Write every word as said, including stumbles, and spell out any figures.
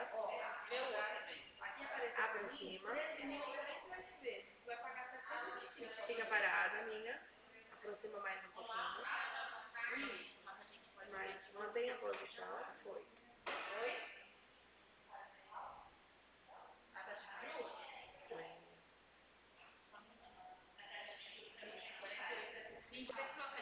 Aproxima. Fica parada, minha. Aproxima mais um pouquinho. Isso. Mas mantenha a posição. Foi.